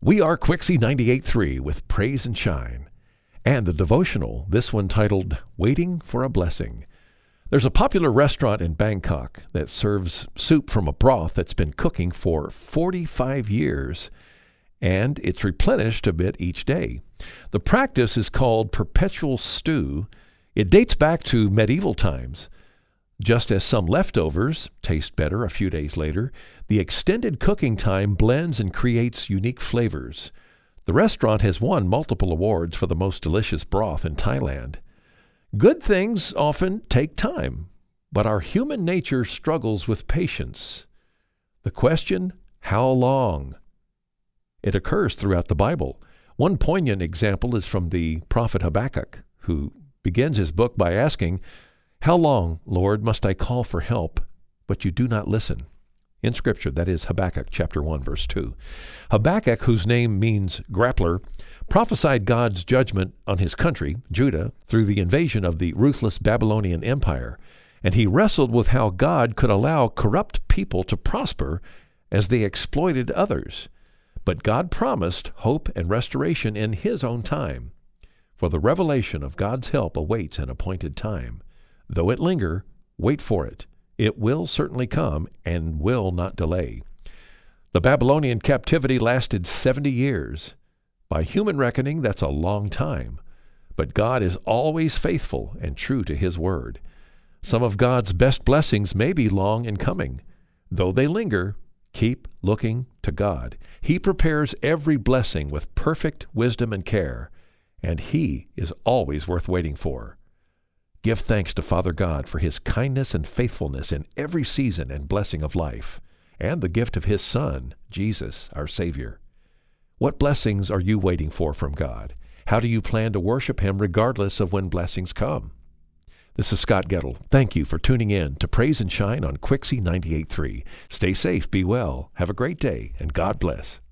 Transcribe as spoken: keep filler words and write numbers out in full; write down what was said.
We are Quixie ninety-eight point three with Praise and Shine. And the devotional, this one titled, Waiting for a Blessing. There's a popular restaurant in Bangkok that serves soup from a broth that's been cooking for forty-five years, and it's replenished a bit each day. The practice is called perpetual stew. It dates back to medieval times. Just as some leftovers taste better a few days later, the extended cooking time blends and creates unique flavors. The restaurant has won multiple awards for the most delicious broth in Thailand. Good things often take time, but our human nature struggles with patience. The question, how long? It occurs throughout the Bible. One poignant example is from the prophet Habakkuk, who begins his book by asking, How long, Lord, must I call for help, but you do not listen? In Scripture, that is Habakkuk chapter one, verse two. Habakkuk, whose name means grappler, prophesied God's judgment on his country, Judah, through the invasion of the ruthless Babylonian Empire, and he wrestled with how God could allow corrupt people to prosper as they exploited others. But God promised hope and restoration in his own time. For the revelation of God's help awaits an appointed time. Though it linger, wait for it. It will certainly come and will not delay. The Babylonian captivity lasted seventy years. By human reckoning, that's a long time. But God is always faithful and true to his word. Some of God's best blessings may be long in coming. Though they linger, keep looking to God. He prepares every blessing with perfect wisdom and care, and he is always worth waiting for. Give thanks to Father God for his kindness and faithfulness in every season and blessing of life, and the gift of his Son, Jesus, our Savior. What blessings are you waiting for from God? How do you plan to worship him regardless of when blessings come? This is Scott Gettle. Thank you for tuning in to Praise and Shine on Quixie ninety-eight point three. Stay safe, be well, have a great day, and God bless.